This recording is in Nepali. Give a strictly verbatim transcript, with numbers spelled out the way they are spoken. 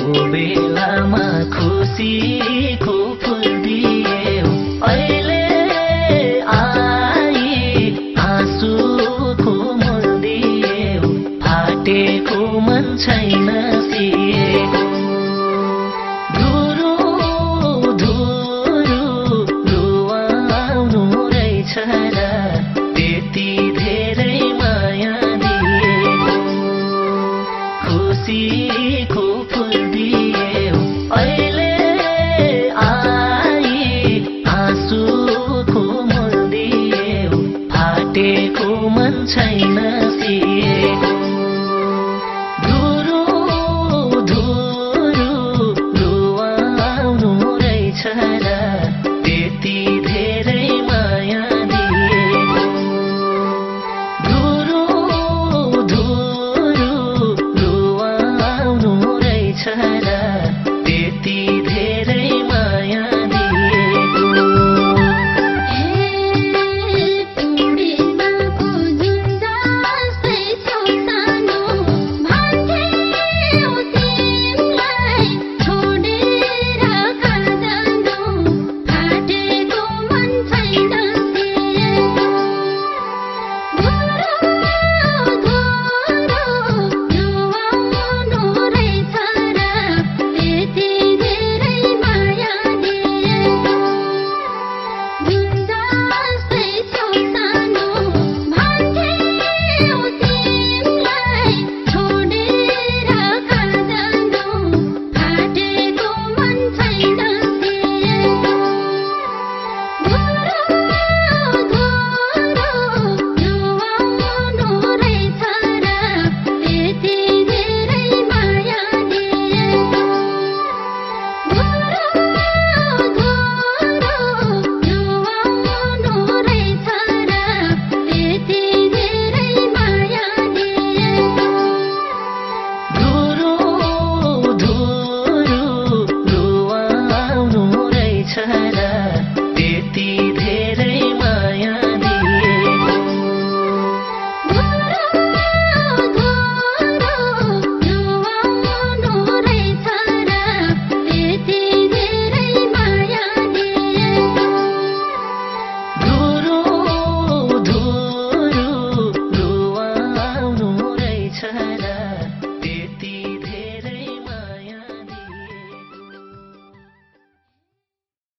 बेलामा खुसीको फुल दियौ अहिले आई आँसुको मूल दियौ फाटेको मन छैन सिएको धुरु धुरु रुवाउनु रहेछ र त्यति धेरै माया दिएको खुसीको फुल दियौ अहिले आई आँसुको मूल दियौ फाटेको मन छैन सिएको धुरु धुरु रुवाउनु रहेछ र त्यति धेरै माया दिएको धुरु धुरु रुवाउनु रहेछ र